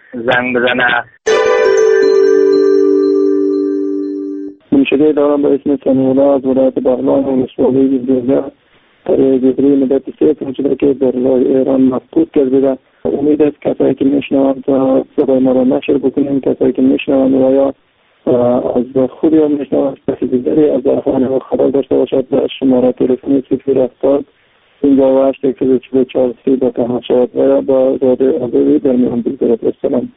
زنگ بزنه. منشده دارم به اسم سمیعالله از ولایت بغلان و ولسوالی گرگه برای جبری مدت 3 سال شده که در ایران مفقود کرده. امید است کسایی که میشنوند صدای ما را نشر بکنیم، کسایی که میشنوند و یا از خودی هم میشنوند کسی دیگری از احوال خبر داشته باشد به شماره تلفنی 070 58 144 30 با تماس شود و یا با رادیو آزادی در میان بگذارد. السلام.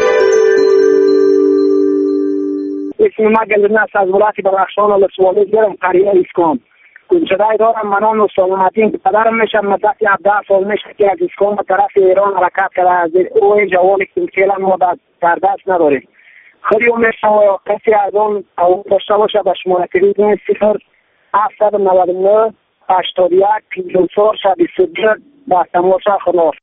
اسم ما گلدن است از ولایت بدخشان و ولسوالی گرم قریه اسکان. گنجده‌ای دارم منان و سلامتی پدرم میشه مدت 17 سال میشه که از اسکان به طرف ایران حرکت کرده. از او جوانی که فعلا ما در دست نداریم. خیلی میشه و کسی از اون او داشته باشه به شماره تلفن 0799 81 54 22 با تماشا خلاص.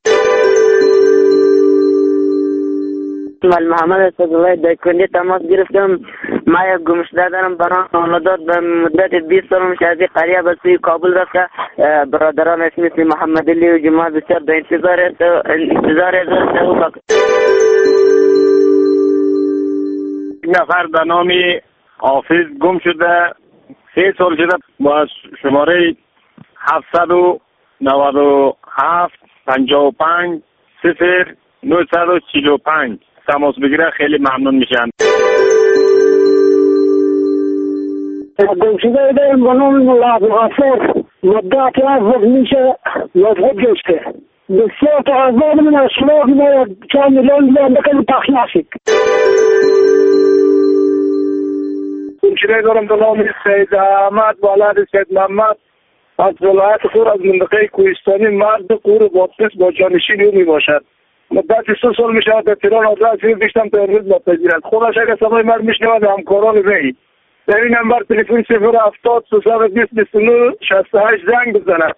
من محمد از دایکنی تماس گرفتم. ما یک گمشده دارم برای خانوادات به مدت 20 سال میشه از این قریه به سوی کابل رفته. برادران اسم محمد علی و جماعت بسیار در انتظار است. نفر به نام حافظ گم شده 3 سال شده. با شماره 797 55 0945 تماس بگیره خیلی ممنون میشن. گمشده داریم به نام ملا عبدالغفور مدت از میشه مضبوط گشته. بسیار تا آزاد من از شما ما چند میلیون بیان بکنیم پخش نشید. گمشده دارم به نام سید احمد والد سید محمد از ولایت خور از منطقه کوهستانی مرد قور بادقس با جانشین او می باشد. مدت 3 سال می شود در تهران آدرس بیشتم تا امروز نپذیرد. خودش اگر صدای مرد می شنود همکاران وی در این نمبر تلفن 070 320 29 68 زنگ بزند.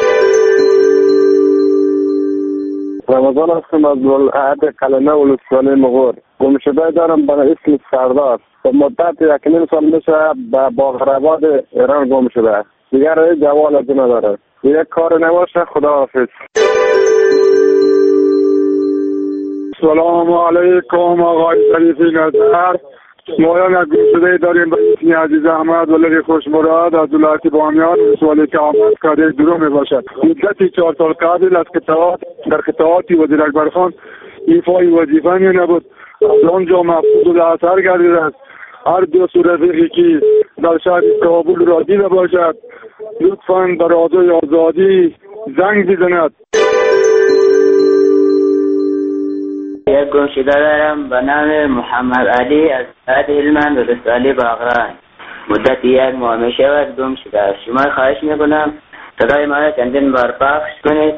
رمضان هستم از ولایت کلمه ولسوالی مغور. گمشده دارم برای اسم سردار. مدت 1.5 سال میشه به باغرباد ایران گم شده. دیگر جوال از نداره. یک کار نباشه. خدا حافظ. سلام علیکم آقای شریفی نظر. ما یک گمشده داریم به اسم عزیز احمد ولد خوشمراد از ولایت بامیان ولسوالی که آمد کرده درو می باشد. مدتی 4 سال قبل از در قطعاتی وزیر اکبر خان ایفای وظیفه می نبود. از آنجا مفقود و اثر گردیده است. هر دوست رفیقی که در شهر کابل را دیده باشد لطفاً به رادیوی آزادی زنگ بزند. یک گمشده دارم به نام محمد علی از ولایت هلمند ولسوالی باغران. مدت 1 ماه می شود گم شده است. شما خواهش میکنم صدای ما را چندین بار پخش کنید.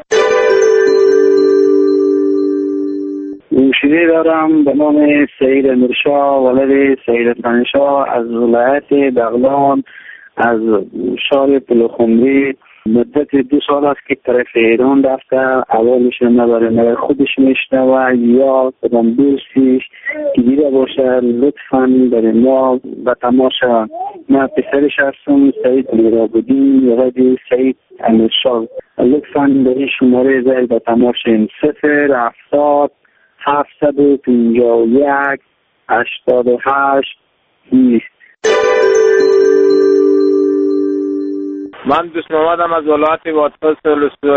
گمشده دارم به نام سید امیرشاه ولد سید ثانیشاه از ولایت بغلان از شهر پلخمری. مدت 2 سال است که طرف ایران رفته. اولش نداره نه خودش میشنوه یا کدام دوستیش که دیده باشه لطفاً برای ما به تماشا. من پسرش هستم سید میرابودین ولد سید امیرشاه. لطفاً به این شماره زیر به تماشا 070 751 88 20. من دوست محمدم از ولایت بادغیس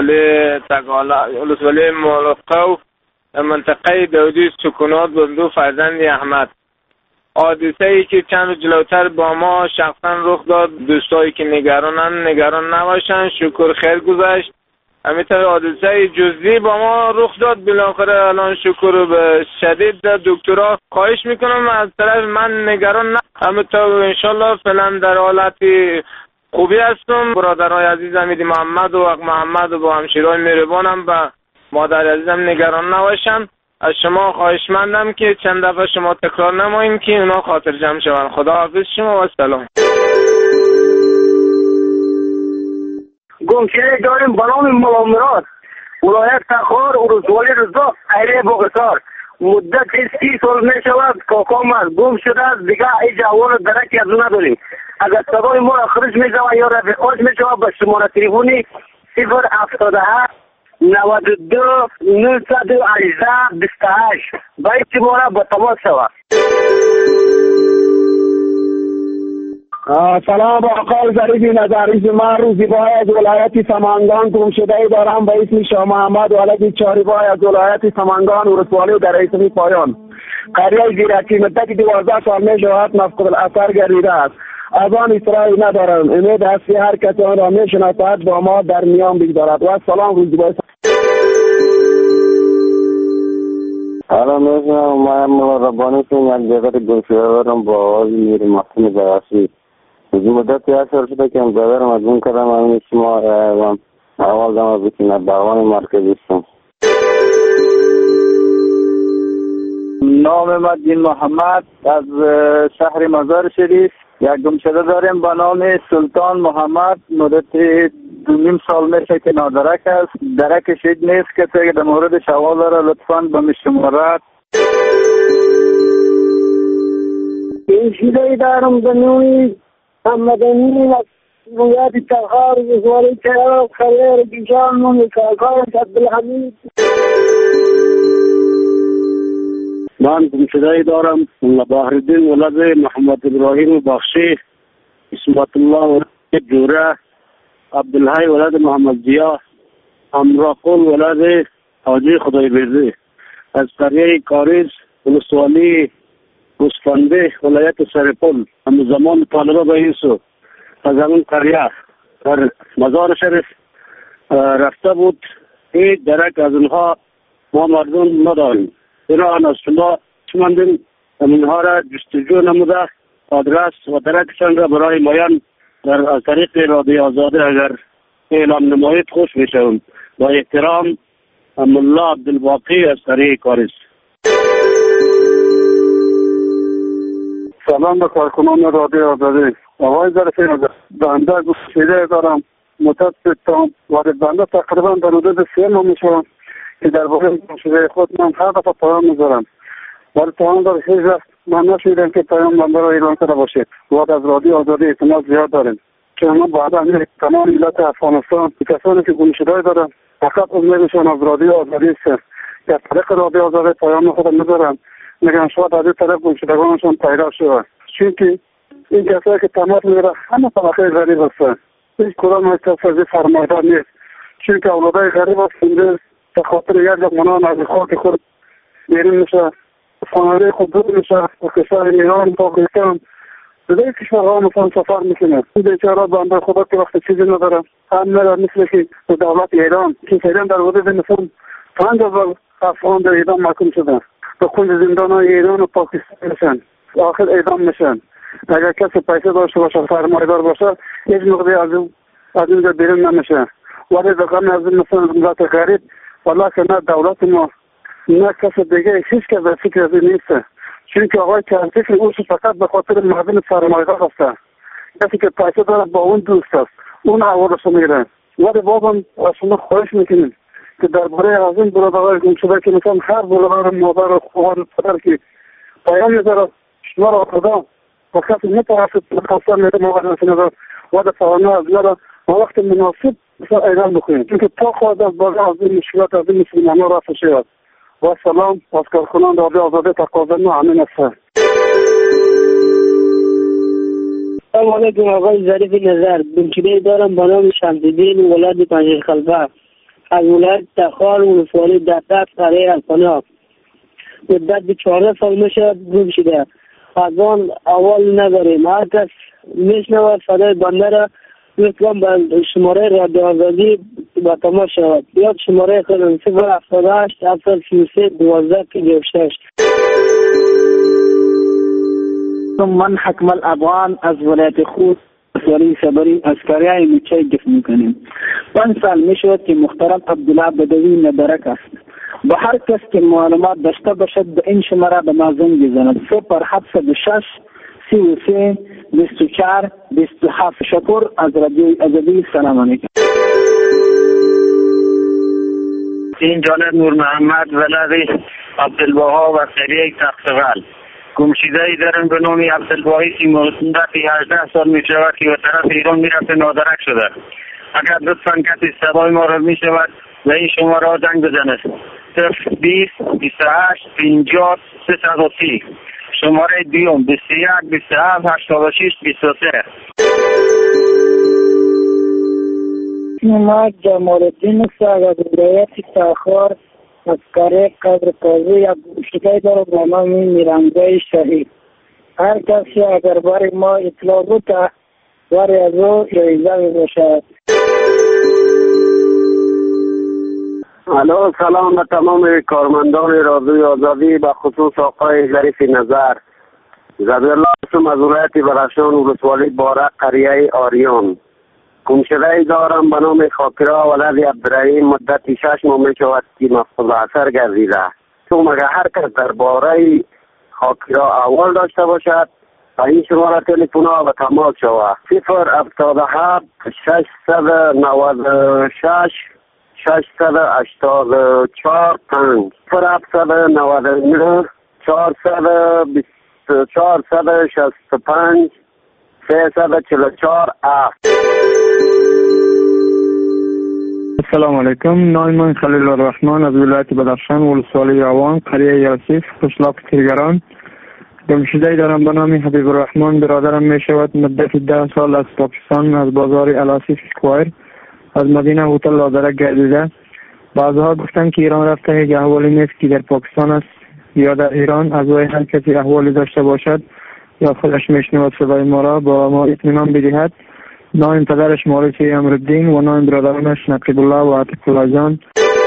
ولسوالی مولقو در منطقه داودی سکونات بندو فرزند احمد. حادثه ای که چند روز جلوتر با ما شخصا رخ داد. دوستایی که نگران نباشن. شکر خیر گذشت. همینطور حادثه جزئی با ما رخ داد. بالاخره الان شکر به شدید دکترها خواهش میکنم از طرف من نگران نه. همینطور انشالله فعلا در حالتی خوبی هستم. برادرای عزیز حمید محمد و اق محمد و با همشیرای مهربانم به مادر عزیزم نگران نباشن. از شما خواهشمندم که چند دفعه شما تکرار نماییم که اونا خاطر جمع شوند. خدا حافظ شما و سلام. گمشده داریم به نام مولا مراد ولایت تخار ولسوالی رضا ایره بغسار. مدت 30 سال می شود کاکام است گم شده است. دیگه ای جوان درکی از اون نداریم. اگر صدای ما خرج می شود یا رفیقاش می شود به شماره تلفنی 077 92 918 28 بیت ما را به تماس شود. سلام آقای ظریف نظری، من روزیبای از ولایت سمنگان گمشده‌ای دارم به اسم شاه محمد ولد چاریبای از ولایت سمنگان ولسوالی در اسمی پایان. قریه زیرکی مدت 12 سال می شود مفقود الاثر گردیده است. از آن اصراری ندارم. امید است که هر کسی آن را می شناسد با ما در میان بگذارد. و سلام روزیبای. حالا میشنم من ربانی سیم یک جگت گمشده دارم با آواز میر محسن بیاسی. از مدت 1 سال شده که امزادرم از اون کردم همین شما آوازم بکنه باوان مرکزی شم. نام من دین محمد از شهر مزار شریف. یک گمشده داریم به نام سلطان محمد. مدت 2.5 سال میشه که نادرک است. درکش هیچ نیست که در مورد شوال را لطفاً به مشمارت. گمشده دارم به نوعی محمدانی و رویت تخار وزواری تیار خریر بیشان ممکاکار عبدالحمید. من گمشده دارم بحرالدین ولد محمد ابراهیم بخشی، اسمت الله ولد جوره، عبدالحی ولد محمد ضیا، امراقل ولد حاجی خدای بیرزی از قریه کاریز ولسوالی گوسفنده ولایت سرپل. هم زمان طالبه به یوسف از همون قریه در مزار شریف رفته بود. این درک از اونها ما مردم نداریم. ایران از شما چمندیم اینها را جستجو نموده آدرس و درکشان را برای مایان در از طریق رادیو آزاده اگر اعلام نمایید خوش بشوم. با احترام ملا عبدالباقی از قریه کاریز. سلام به کارکنان رادیو آزادی. آقای ظریف بنده گمشده دارم متاسفم و بنده تقریبا در حدود 3 ماه میشوم که درباره گمشده خود من هر دفعه پیام میذارم ولی تا در هیچ وقت من نشنیدم که پیام بنده را اعلام کرده باشید. و از رادیو آزادی اعتماد زیاد داریم که ما بعدا تمام ملت افغانستان کسانی که گمشده دارن فقط امیدشان از رادیو آزادی است که از طریق رادیو آزادی پیام خود میذارن میگن شاید از این طرف گمشدگانشان پیدا شود. چونکه این کسایی که تماس میگیره همه طبقه غریب هستن. هیچ کدام از کسی فرمایدار نیست چونکه اولادای غریب هستند به خاطر یک لقمه از خاک خود بیرون میشه، خانواده خود دور میشه و کشور ایران پاکستان دیگه کشورها مثلا سفر میکنه. این بیچاره بنده خدا که وقت چیزی نداره هم میره مثل که دولت ایران که فعلا در حدود مثلا 5000 افغان در اعدام محکوم شدن به کنج زندانهای ایران و پاکستان میشن، آخر اعدام میشن. اگر کسی پیسه داشته باشه سرمایه‌دار باشه هیچ موقعی از اینجا بیرون نمیشه. ولی رقم از مثلا ملت غریب والله که نه دولت ما نه کسی دیگه هیچ کس در فکر از این نیست. چونکه آقای که از فکر اونش فقط به خاطر مردم سرمایه‌دار هست. کسی که پیسه داره با اون دوست است اون حوالش میگیره. ولی بازم از شما خواهش میکنیم که درباره از این برادرای گمشده که مثلا هر برادر مادر و خواهر پدر که پیام میذاره شما را خدا و کسی نتوسط خواستن میده موقع نشنده و در فهانه از یاره و وقت مناسب مثلا اعلام بکنیم چونکه تا خواهد از بازه از این مشکلات از این مسلمان ها رفت شود. و سلام از کارکنان رادیو آزادی تقاضا ما همین است. سلام علیکم آقای ظریف نظر. گمشده دارم به نام شمس‌الدین ولد پنجشنبه از ولایت تخار ولسوالی ده‌ت قریه الپناه. مدت 14 سال میشه گمشده. از آن اول نداریم. هر کس میشنود صدای بنده را لطفاً به شماره رادیو آزادی با تماس شود. یا شماره خودم 078 733 12 56. من حکم الابوان از ولایت خوست ولسوالی صبری از قریه میچه گفت میکنیم. 5 سال میشود که محترم عبدالله بدوی ندرک است. با هر کس که معلومات داشته باشد به این شماره به ما زنگ بزند. 0706 33 24 27. شکر از رادیو آزادی. سلام علیکم. این جانب نور محمد ولد عبدالبها و قریه تختغل. گمشده ای دارم به نام عبدالباهی که مدت 18 سال می شود که به طرف ایران می رفته نادرک شده. اگر لطفاً کسی صدای ما را می شود و این شماره زنگ بزنه 020 28 50 330. شماره دیوم 21 27 86 23. ما جمال الدین صاحب از ولایت تاخار از قریه قدر تازه یک گمشده داره با نام میرنگای شهید. هر کسی اگر بار ما اطلاع بود باری از او جایزه می باشد. الو، سلام به تمام کارمندان رادیوی آزادی، به خصوص آقای ظریف نظر. زبی الله هستم از ولایت بدخشان، ولسوالی بارق، قریه آریان. گمشده دارم به نام خاکرا ولد عبدالرحیم، مدت 6 ماه می شود که مفقود اثر گردیده. تو مگر هر کس درباره خاکرا احوال داشته باشد و این شماره تلفن ها به تماس شود 077 696 684 5 0799 465 344 7. السلام علیکم. نام من خلیل الرحمن از ولایت بدخشان، ولسوالی یاوان، قریه یاسیف، قشلاق تیرگران. گمشده دارم به نام حبیب الرحمن. برادرم می شود مدت 10 سال از پاکستان، از بازار الاسیف اسکوایر از مدینه هتل لادرک گردیده. بعضها گفتن که ایران رفته، هیچ احوالی نیست که در پاکستان است یا در ایران. از وی هر کسی احوالی داشته باشد یا خودش میشنود صدای ما را با ما اطمینان بدهد. نام پدرش مولوی امرالدین و نام برادرانش نقیب الله و عاطف الله جان.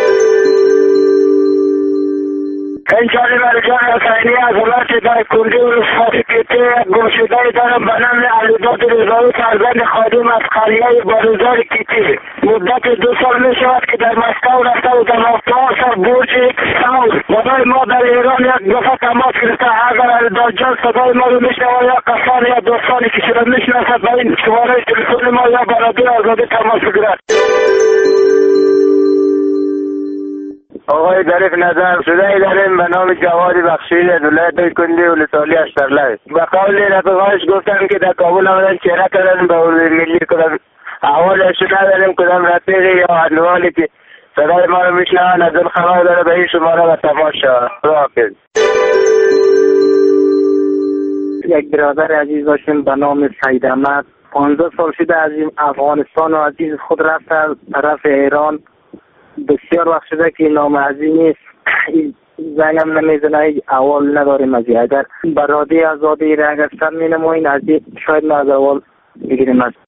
انشاءالله مرجان حسینی از ولایت دایکنده ولسوالی کیته گمشده دارم به نام علیداد رضایی فرزند خادم از قریه بارزار کیته. مدت 2 سال می شود که در مسکو رفته و در 7 سال برج ساول. برای ما در ایران یک دفعه تماس گرفته. اگر علیداد جان صدای ما رو میشنوه یا کسانی یا دوستانی که شده میشناسد به این شماره تلفن ما یا به رادیو آزادی تماس بگیرد. آقای ظریف نظر شده داریم به نام جواد بخشید از ولایت کندی ولسوالی اشترلای. به قول رفقایش گفتن که در کابل آمدن چهره کردن به ملی کدام احوالش نداریم، کدام رفیقی یا احوالی که صدای ما رو میشنون از اون خبر داره به این شماره به تماس شود. خداحافظ. یک برادر عزیز داشتیم به نام سید احمد. 15 سال شده از افغانستان و عزیز خود رفته از طرف ایران. بسیار وقت شده که نام عزیز نیست، زنگم نمیزنه، اول نداریم از اگر برادی آزادی را اگر سر می نمایین از شاید ما از اول بگیریم. از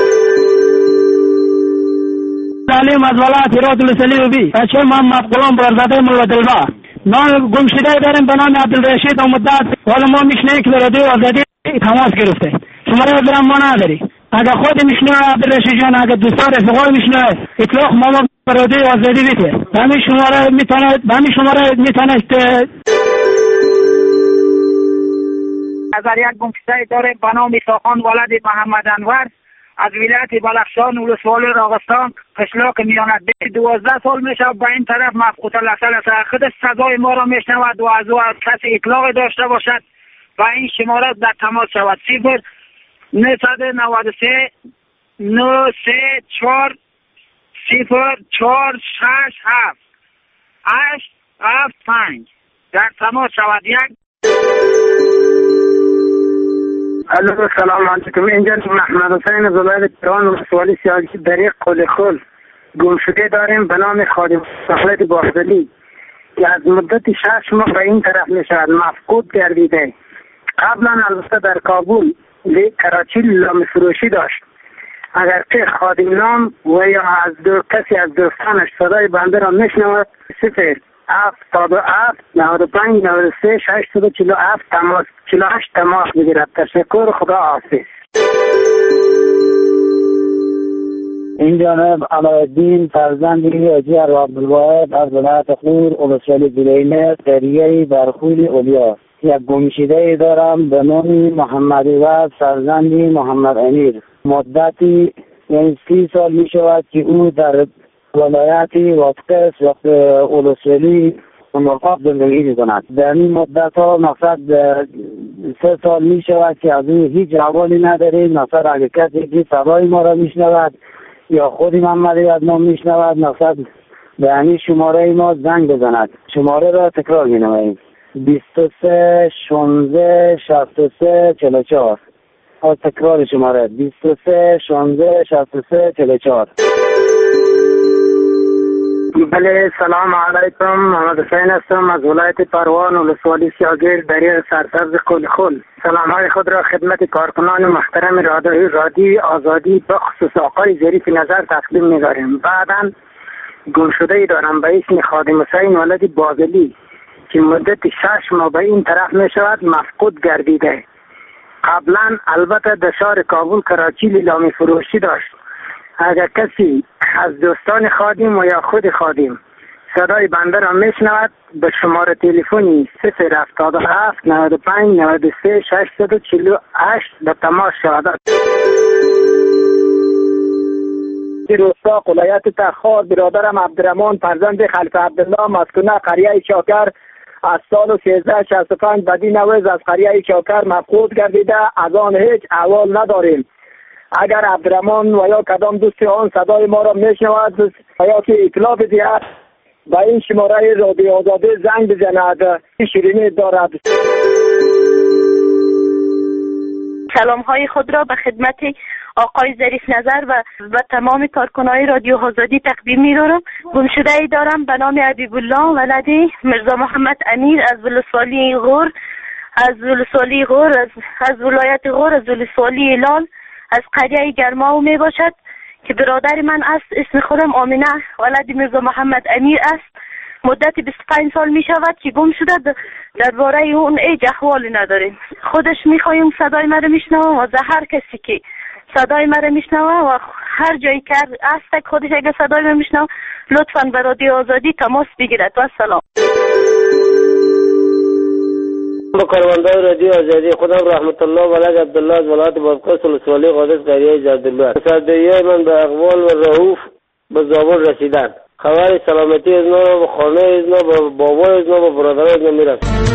تعلیم از ولایت هرات ولسوالی و بی بچه محمد غلام برادر مولا دلبا. نام گمشده داریم به نام عبدالرشید و مدت حالا ما میشنیم که رادیو آزادی تماس گرفته. شماره برام ما نداری. اگر خود میشنوه عبدالرشید جان، اگر دوستان رفقای میشنوه اطلاق ما رادیو آزادی بیده. همین شماره میتونه از یک گمشده داره به نام میساخان ولد محمد انور از ولایت بدخشان ولسوالی راغستان قشلاق میانت. 12 سال میشه به این طرف مفقود الاصل است. خود صدای ما را میشنود و از او کسی اطلاق داشته باشد و این شماره در تماس شود 0 993 04 6 7 8 7 5 در تماس شود. الو، سلام علیکم. اینجا محمد حسین از ولایت تهران ولسوالی سیاسی دریق قل خل. گمشده داریم به نام خادم ولایت باختلی که از مدت 6 ماه به این طرف میشود مفقود گردیده. قبلا البته در کابل کراچی لام فروشی داشت. اگر که خادم نام و یا از کسی از دوستانش صدای بنده را میشنود 077 95 93 647 تماس 48 تماس بگیرد. تشکر، خدا حافظ. این جانب علایالدین فرزند حاجی عبدالواحد از ولایت خور ولسوالی بلینه قریه برخولی اولیا. یک گمشده دارم به نام محمد وحد فرزند محمد امیر. مدتی یعنی 30 سال می شود که او در ولایتی واسقس وقت ولسوالی مرقاب زندگی می کند. در این مدت ها مقصد 3 سال می شود که از او هیچ احوالی نداریم. مقصد اگر کسی که صدای ما را می شنود یا خودی محمد از ما می شنود مقصد به همین شماره ما زنگ بزند. شماره را تکرار می نماییم: 23 16 63 44. از تکرار شماره: 23 16 63 44. بله، سلام علیکم. محمد حسین هستم از ولایت پروان، ولسوالی سیاگیر، دریای سرسبز خل. سلام های خود را خدمت کارکنان محترم رادیو آزادی به خصوص آقای ظریف نظر تقدیم می‌داریم. بعداً گمشده‌ای دارم به اسم خادم حسین ولد بازلی که مدت 6 ماه به این طرف می شود مفقود گردیده. قبلا البته در شهر کابل کراچی لیلامی فروشی داشت. اگر کسی از دوستان خادم و یا خود خادم صدای بنده را میشنود به شماره تلفنی 077 95 93 648 به تماس شود. روستا ولایت تخار، برادرم عبدالرحمن فرزند خلیف عبدالله، مسکن قریه چاکر، از سال 1365 بدی نویز از قریه چاکر مفقود گردیده. از آن هیچ احوال نداریم. اگر عبدالرحمن و یا کدام دوست آن صدای ما را میشنود و یا که اطلاع بدهد و این شماره رادیو آزادی زنگ بزند. شیرینی دارد. سلام های خود را به خدمت آقای ظریف نظر و تمام کارکنان رادیو آزادی تقدیم می‌دارم. گمشده ای دارم به نام حبیب الله ولد مرزا محمد امیر از ولسوالی غور، از ولایت غور، از ولسوالی لال، از قریه گرماو می باشد که برادر من است. اسم خودم آمینه ولد مرزا محمد امیر است. مدت 25 سال می شود که گم شده. درباره اون هیچ احوالی نداریم. خودش میخوایم صدای مرا میشنوه و هر کسی که صدای مرا میشنوه و هر جایی که است خودش اگر صدای مرا میشنوه لطفاً به رادیو آزادی تماس بگیرد. و سلام. با کارمندان رادیو آزادی خودم رحمت الله ولد عبدالله از ولایت بادغیس ولسوالی قادس قریه جردالله. تصدیه من به اقوال و رؤوف به زابل رسیدن. خبر سلامتی از ما، به خانه از ما، به بابا از ما، به برادر از ما میرسد.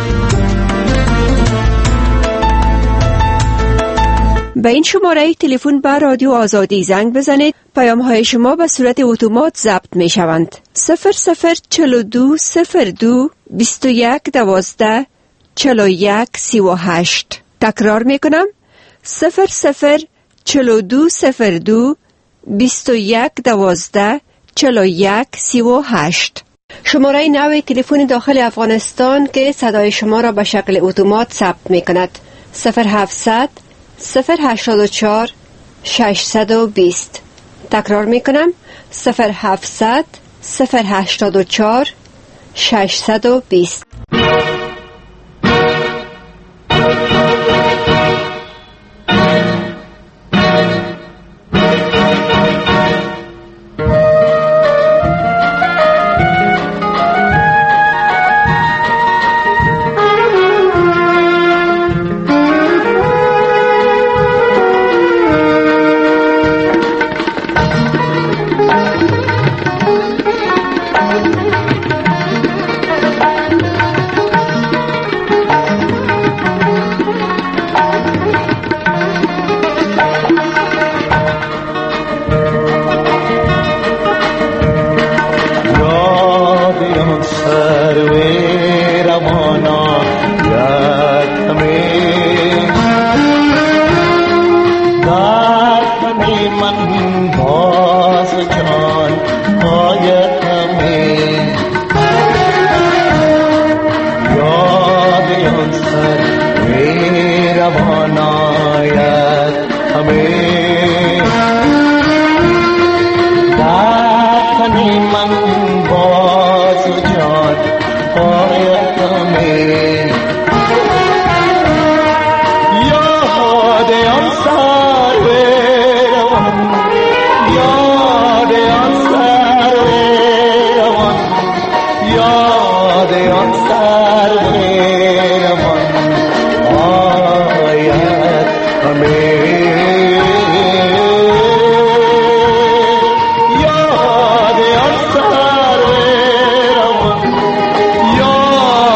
به این شماره تلفن به رادیو آزادی زنگ بزنید. پیام های شما به صورت اتومات ضبط می شوند. 0042 02 21 12 41 38. تکرار می کنم: 0042 02 21 12 41 38. شماره نوی تلفن داخل افغانستان که صدای شما را به شکل اتومات ثبت می کند: 0700 084 620. تکرار می کنم: 0700 084 620.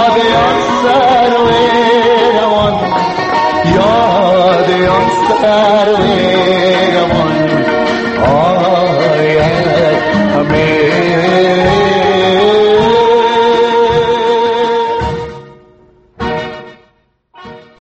یاد آن سر